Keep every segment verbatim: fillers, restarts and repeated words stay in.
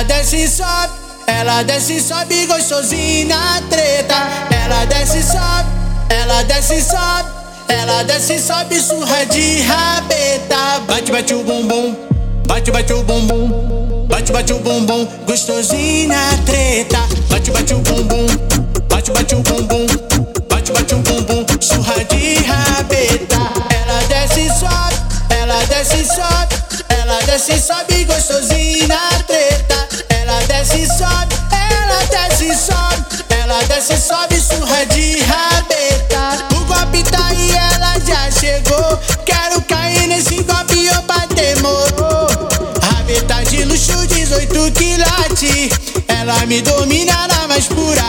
Ela desce e sobe, ela desce e sobe gostosinho na treta. Ela desce e sobe, ela desce e sobe, ela desce e sobe surra de rabeta. Bate, bate o bumbum, bate, bate o bumbum, bate, bate o bumbum gostosinho na treta. Bate, bate o bumbum, bate, bate o bumbum, bate, bate o bumbum surra de rabeta. Ela desce e sobe, ela desce e sobe, ela desce e sobe gostosinho na treta. Ela desce e sobe, ela desce e sobe, ela desce e sobe surra de rabeta. O golpe tá aí, ela já chegou. Quero cair nesse golpe, opa, demorou. Rabeta de luxo, dezoito quilates. Ela me domina na mais pura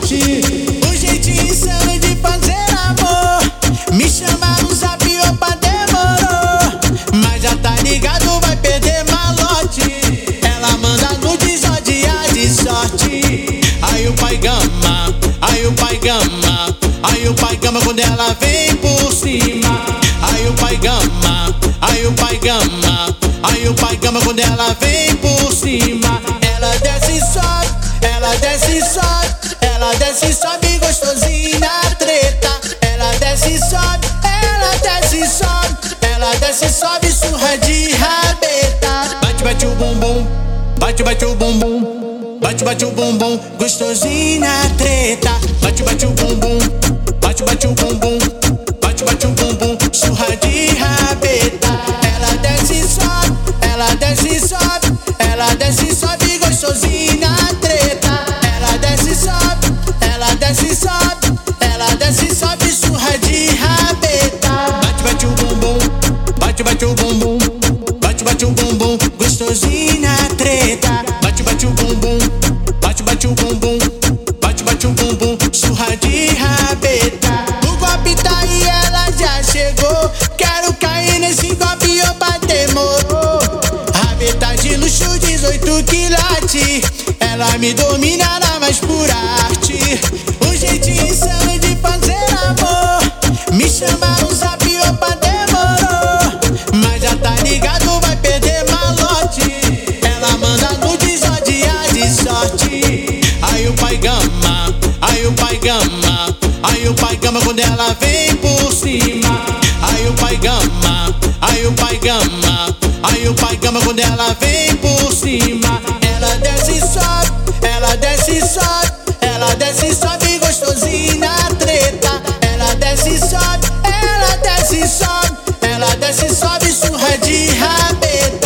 arte. Um jeitinho insano de fazer amor. Me chama no zap, opa, demorou. Mas já tá ligado, vai perder malote. Ela manda nudes, ó, dia de sorte. Aí o pai gama, aí o pai gama, aí o pai gama quando ela vem por cima. Aí o pai gama, aí o pai gama, aí o pai gama quando ela vem por cima. Ela desce e sobe, ela desce e sobe, ela desce e sobe gostosinho na treta. Ela desce e sobe, ela desce e sobe, ela desce e sobe surra de rabeta. Bate, bate o bumbum, bate, bate o bumbum, bate, bate o bumbum gostosinho na treta. Bate, bate o bumbum, bate, bate o bumbum, bate, bate o bumbum surra de rabeta. Ela desce e sobe, ela desce e sobe, ela desce e sobe gostosinho na treta. Ela desce e sobe, ela desce e sobe, ela desce e sobe surra de rabeta. Bate, bate o bumbum, bate, bate o bumbum, bate, bate o bumbum gostosinho na treta. Bate, bate o bumbum, bate, bate o bumbum, bate, bate o bumbum surra de rabeta. O golpe tá aí, ela já chegou. Quero cair nesse golpe, opa, demorou. Rabeta de luxo, dezoito quilates. Ela me domina na mais pura arte. Um jeitinho insano de fazer amor. Me chama no zap, opa, demorou. Mas já tá ligado, vai perder malote. Ela manda nudes, ó, dia de sorte. Aí o pai gama, aí o pai gama, aí o pai gama quando ela vem por cima. Aí o pai gama, aí o pai gama, aí o pai gama quando ela vem por cima. Ela desce e sobe, ela desce e sobe, ela desce e sobe gostosinho na treta. Ela desce e sobe, ela desce e sobe, ela desce e sobe surra de rabeta.